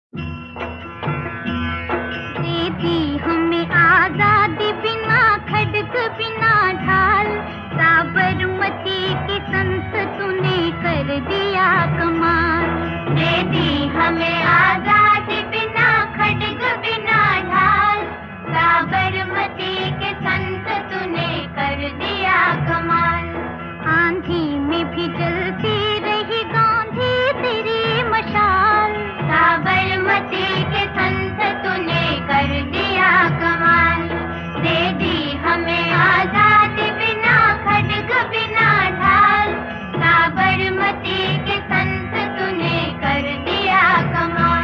दे दी हमें आजादी बिना खड्ग बिना ढाल, साबरमती की संत तूने कर दिया कमाल। दे दी हमें आजादी बिना खड्ग बिना ढाल, साबरमती के संत तूने कर दिया कमाल। आंधी में भी जलती रही गांधी तेरी मशाल, साबरमती के संत तूने कर दिया कमाल। दे दी हमें आजादी बिना खड्ग बिना ढाल, साबरमती के संत तूने कर दिया कमाल।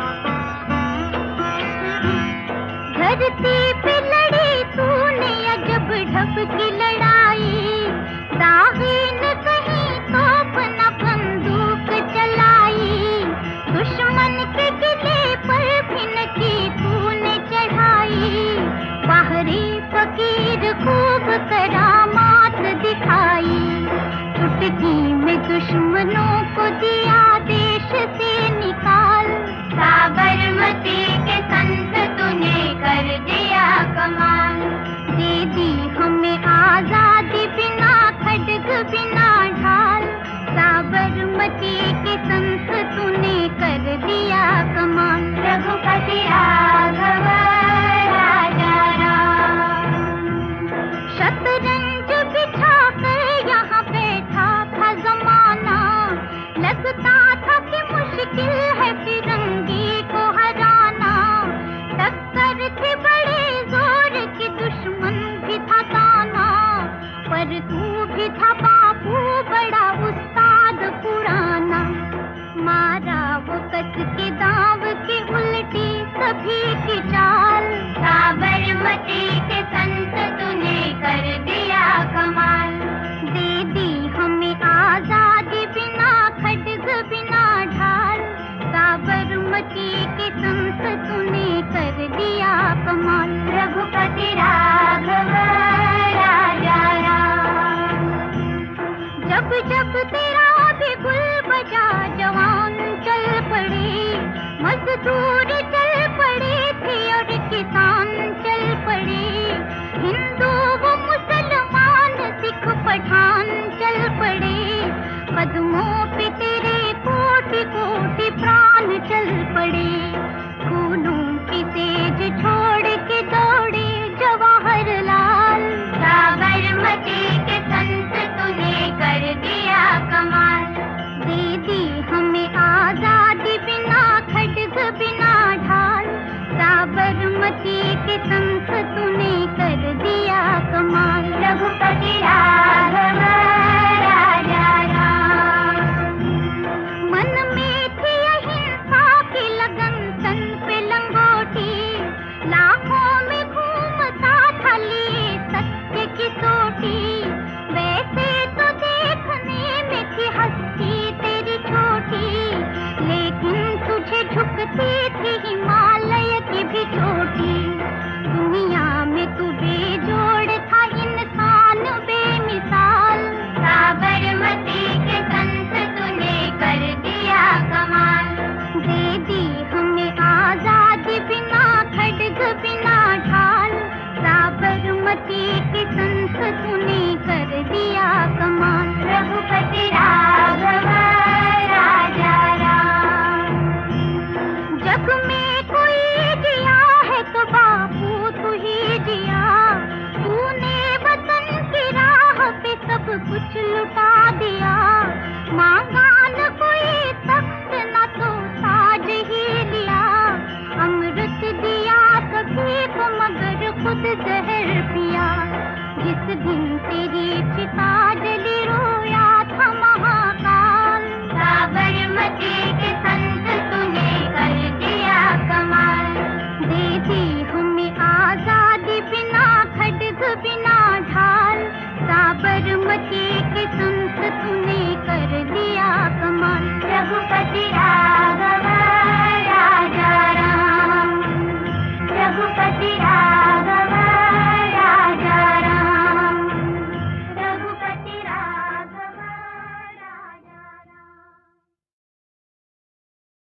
धरती पे लड़ी तूने अजब ढब की लड़ाई, दागे न कहीं तोप न बंदूक चलाई, दुश्मन के किले पर भी न की तूने चढ़ाई, बाहरी फकीर खूब करामात दिखाई, चुटकी में दुश्मनों को दिया देश से निकाल, साबरमती के संत तूने कर दिया कमाल। दे दी हमें आजादी बिना खड्ग बिना ढाल, साबरमती के संत तूने कर दिया कमाल। रघुपति राघव राजा राम, शतरंज बिछा कर यहाँ बैठा था जमाना, लगता था कि मुश्किल है फिरंगी को हराना, टक्कर थी बड़े जोर की दुश्मन भी था दाना, पर तू भी था बापू बड़ा उस्ताद पुराना, मारा वो कस के दाव की उल्टी सभी की चाल, साबरमती के संत तूने कर दिया कमाल। दे दी हमें आजादी बिना खड्ग बिना ढाल, साबरमती के संत तूने कर दिया कमाल। रघुपति राघव राजा राम, जब जब तेरा भी गुल बजा जवान चल पड़े, मजदूर चल पड़े थे और किसान चल पड़े, हिंदू वो मुसलमान सिख पठान चल पड़े, कदमों पे तेरे कोटि कोटि प्राण चल पड़े, खूनों